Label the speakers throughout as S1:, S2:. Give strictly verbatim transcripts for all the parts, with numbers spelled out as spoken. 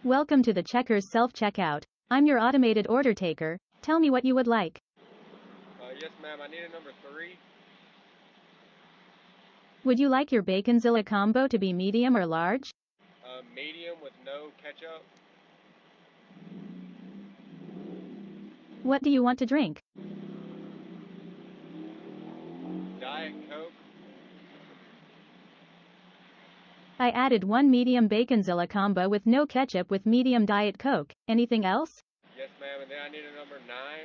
S1: Welcome to the Checkers self-checkout. I'm your automated order taker. Tell me what you would like.
S2: Uh, yes, ma'am. I need a number three.
S1: Would you like your Baconzilla combo to be medium or large?
S2: Uh, medium with no ketchup.
S1: What do you want to drink?
S2: Diet Coke.
S1: I added one medium Baconzilla combo with no ketchup with medium Diet Coke. Anything else?
S2: Yes, ma'am. And then I need a number nine.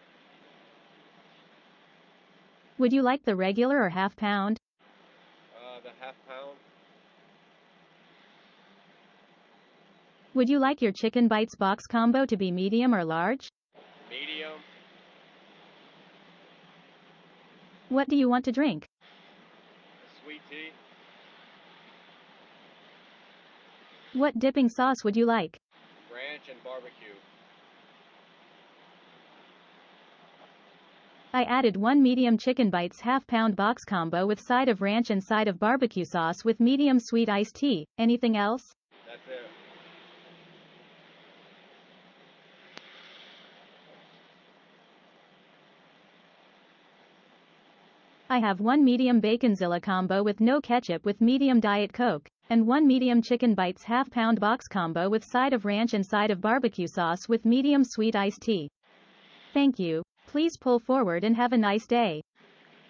S1: Would you like the regular or half pound?
S2: Uh, the half pound.
S1: Would you like your Chicken Bites box combo to be medium or large?
S2: Medium.
S1: What do you want to drink?
S2: Sweet tea.
S1: What dipping sauce would you like?
S2: Ranch and barbecue.
S1: I added one medium Chicken Bites half pound box combo with side of ranch and side of barbecue sauce with medium sweet iced tea. Anything else?
S2: That's it.
S1: I have one medium Baconzilla combo with no ketchup with medium Diet Coke, and one medium Chicken Bites half pound box combo with side of ranch and side of barbecue sauce with medium sweet iced tea. Thank you. Please pull forward and have a nice day.